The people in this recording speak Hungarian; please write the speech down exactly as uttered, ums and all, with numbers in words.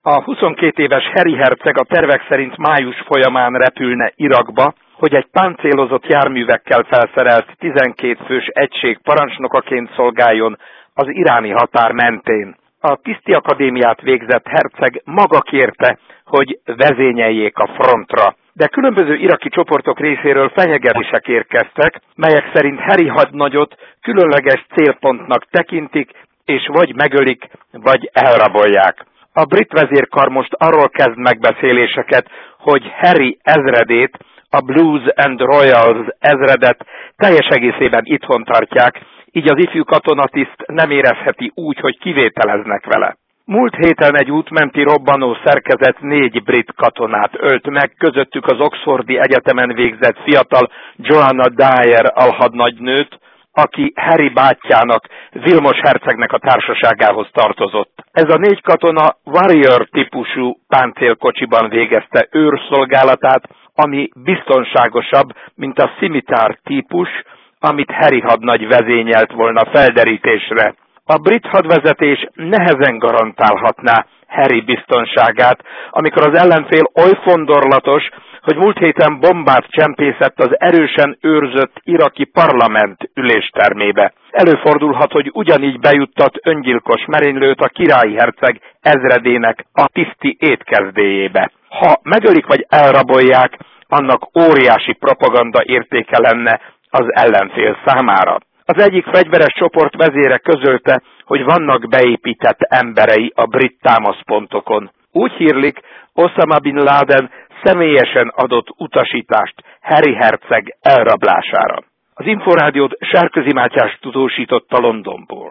A huszonkét éves Harry herceg a tervek szerint május folyamán repülne Irakba, hogy egy páncélozott járművekkel felszerelt tizenkét fős egység parancsnokaként szolgáljon az iráni határ mentén. A tiszti akadémiát végzett herceg maga kérte, hogy vezényeljék a frontra, de különböző iraki csoportok részéről fenyegetések érkeztek, melyek szerint Harry hadnagyot különleges célpontnak tekintik, és vagy megölik, vagy elrabolják. A brit vezérkar most arról kezd megbeszéléseket, hogy Harry ezredét, a Blues and Royals ezredet teljes egészében itthon tartják, így az ifjú katonatiszt nem érezheti úgy, hogy kivételeznek vele. Múlt héten egy útmenti robbanó szerkezet négy brit katonát ölt meg, közöttük az Oxfordi Egyetemen végzett fiatal Joanna Dyer alhadnagynőt, aki Harry bátyjának, Vilmos hercegnek a társaságához tartozott. Ez a négy katona Warrior típusú páncélkocsiban végezte őrszolgálatát, ami biztonságosabb, mint a Scimitar típus, amit Harry hadnagy vezényelt volna felderítésre. A brit hadvezetés nehezen garantálhatná Harry biztonságát, amikor az ellenfél oly fondorlatos, hogy múlt héten bombát csempészett az erősen őrzött iraki parlament üléstermébe. Előfordulhat, hogy ugyanígy bejuttat öngyilkos merénylőt a királyi herceg ezredének a tiszti étkezdéjébe. Ha megölik vagy elrabolják, annak óriási propaganda értéke lenne az ellenfél számára. Az egyik fegyveres csoport vezére közölte, hogy vannak beépített emberei a brit támaszpontokon. Úgy hírlik, Osama Bin Laden személyesen adott utasítást Harry herceg elrablására. Az Inforádiót Sárközi Mátyás tudósította Londonból.